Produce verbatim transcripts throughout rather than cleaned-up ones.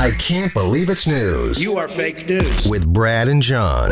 I can't believe it's news. You are fake news. With Brad and John.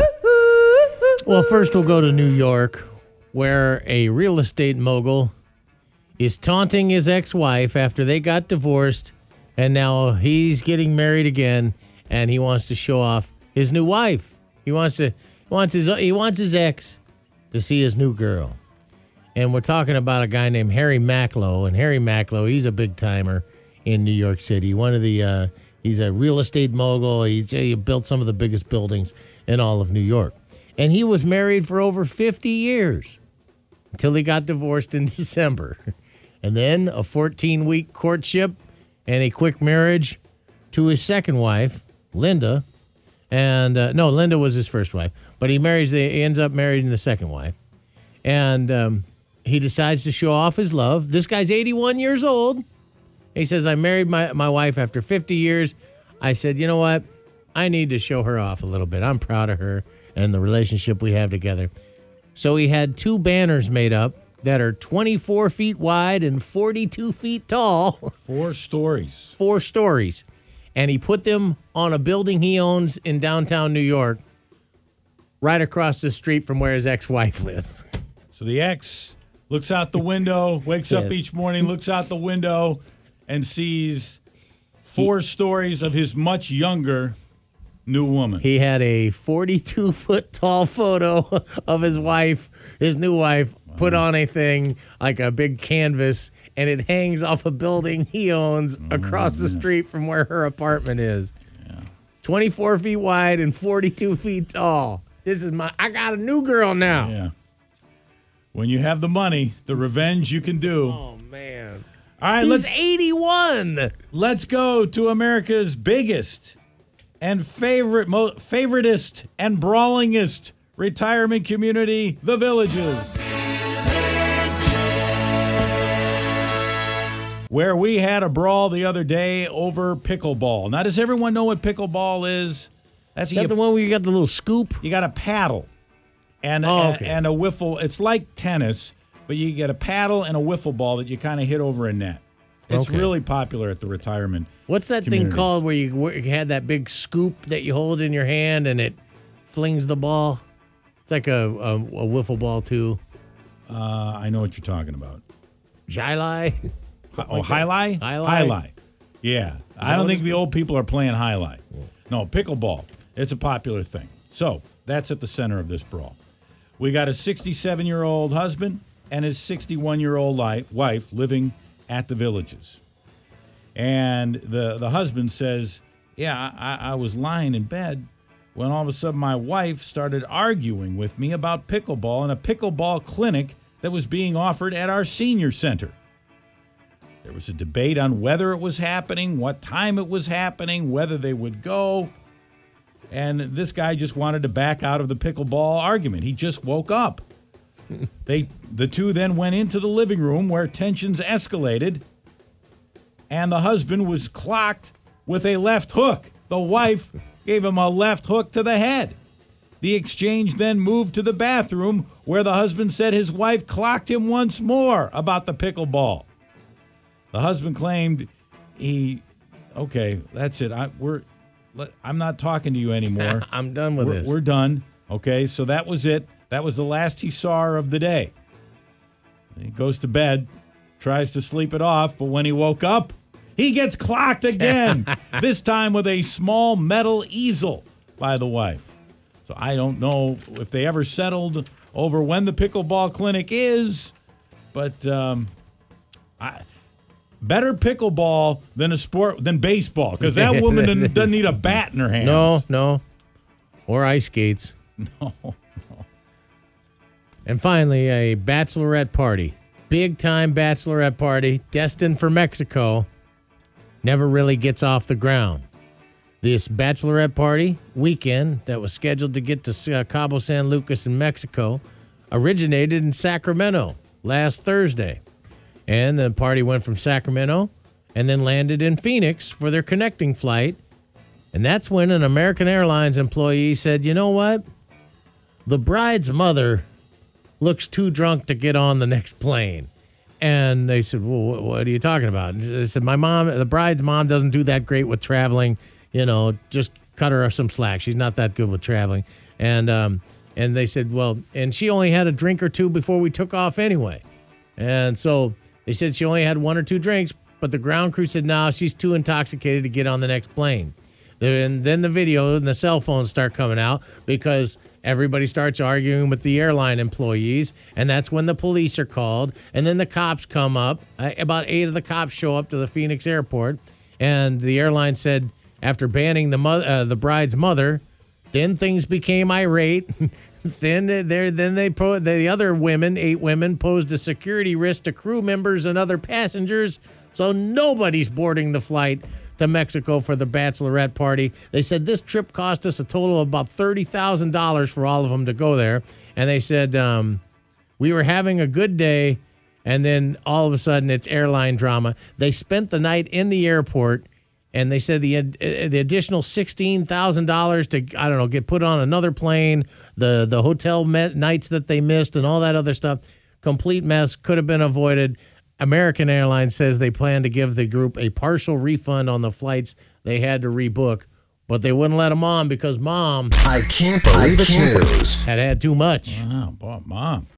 Well, first we'll go to New York, where a real estate mogul is taunting his ex-wife after they got divorced, and now he's getting married again, and he wants to show off his new wife. He wants to he wants his he wants his ex to see his new girl. And we're talking about a guy named Harry Macklowe, and Harry Macklowe, he's a big timer in New York City. One of the uh, he's a real estate mogul. He's, he built some of the biggest buildings in all of New York. And he was married for over fifty years until he got divorced in December. And then a fourteen-week courtship and a quick marriage to his second wife, Linda. And uh, no, Linda was his first wife, but he marries. The, he ends up marrying the second wife, and um, he decides to show off his love. This guy's eighty-one years old. He says, "I married my my wife after fifty years. I said, you know what? I need to show her off a little bit. I'm proud of her and the relationship we have together." So he had two banners made up that are twenty-four feet wide and forty-two feet tall. Four stories. Four stories. And he put them on a building he owns in downtown New York, right across the street from where his ex-wife lives. So the ex looks out the window, wakes Yes. up each morning, looks out the window, and sees four stories of his much younger new woman. He had a forty-two foot tall photo of his wife, his new wife, put on a thing like a big canvas, and it hangs off a building he owns across the street from where her apartment is. Yeah. twenty-four feet wide and forty-two feet tall. This is my, I got a new girl now. Yeah. When you have the money, the revenge you can do. Oh, man. All right, He's let's eighty-one. let's go to America's biggest and favorite, mo- favoritist and brawlingest retirement community, the Villages. Where we had a brawl the other day over pickleball. Now, does everyone know what pickleball is? That's Is that the one where you got the little scoop? You got a paddle and, Oh, and, okay. and a wiffle. It's like tennis, but you get a paddle and a wiffle ball that you kind of hit over a net. It's Okay. really popular at the retirement. What's that thing communities. called where you, where you had that big scoop that you hold in your hand and it flings the ball? It's like a, a, a wiffle ball, too. Uh, I know what you're talking about. Jai-Lai? Oh, highlight? Highlight? Highlight. Yeah. I that don't what think it's the old people are playing highlight. No, pickleball. It's a popular thing. So that's at the center of this brawl. We got a sixty-seven-year-old husband and his sixty-one-year-old li- wife living at the Villages. And the, the husband says, yeah, I, I was lying in bed when all of a sudden my wife started arguing with me about pickleball and a pickleball clinic that was being offered at our senior center. There was a debate on whether it was happening, what time it was happening, whether they would go. And this guy just wanted to back out of the pickleball argument. He just woke up. They, the two then went into the living room where tensions escalated, and the husband was clocked with a left hook. The wife gave him a left hook to the head. The exchange then moved to the bathroom where the husband said his wife clocked him once more about the pickleball. The husband claimed he, okay, that's it. I, we're, I'm not talking to you anymore. I'm done with we're, this. We're done. Okay, so that was it. That was the last he saw her of the day. He goes to bed, tries to sleep it off, but when he woke up, he gets clocked again, this time with a small metal easel by the wife. So I don't know if they ever settled over when the pickleball clinic is, but um, I... Better pickleball than a sport than baseball, because that woman doesn't, doesn't need a bat in her hands. No, no. Or ice skates. No, no. And finally, a bachelorette party. Big-time bachelorette party, destined for Mexico, never really gets off the ground. This bachelorette party weekend that was scheduled to get to uh, Cabo San Lucas in Mexico originated in Sacramento last Thursday. And the party went from Sacramento and then landed in Phoenix for their connecting flight. And that's when an American Airlines employee said, you know what? The bride's mother looks too drunk to get on the next plane. And they said, well, what are you talking about? And they said, my mom, the bride's mom doesn't do that great with traveling. you know, just cut her some slack. She's not that good with traveling. And um, and they said, well, and she only had a drink or two before we took off anyway. And so they said she only had one or two drinks, but the ground crew said, no, she's too intoxicated to get on the next plane. And then the video and the cell phones start coming out because everybody starts arguing with the airline employees, and that's when the police are called. And then the cops come up. Uh, about eight of the cops show up to the Phoenix airport, and the airline said after banning the mo- uh, the bride's mother, then things became irate. then they then they po- the other women, eight women, posed a security risk to crew members and other passengers. So nobody's boarding the flight to Mexico for the bachelorette party. They said this trip cost us a total of about thirty thousand dollars for all of them to go there. And they said um, we were having a good day, and then all of a sudden it's airline drama. They spent the night in the airport, and they said the uh, the additional sixteen thousand dollars to, I don't know, get put on another plane, the, the hotel met nights that they missed and all that other stuff, complete mess, could have been avoided. American Airlines says they plan to give the group a partial refund on the flights they had to rebook, but they wouldn't let them on because mom I can't believe it's news. had had too much. Wow, boy, Mom.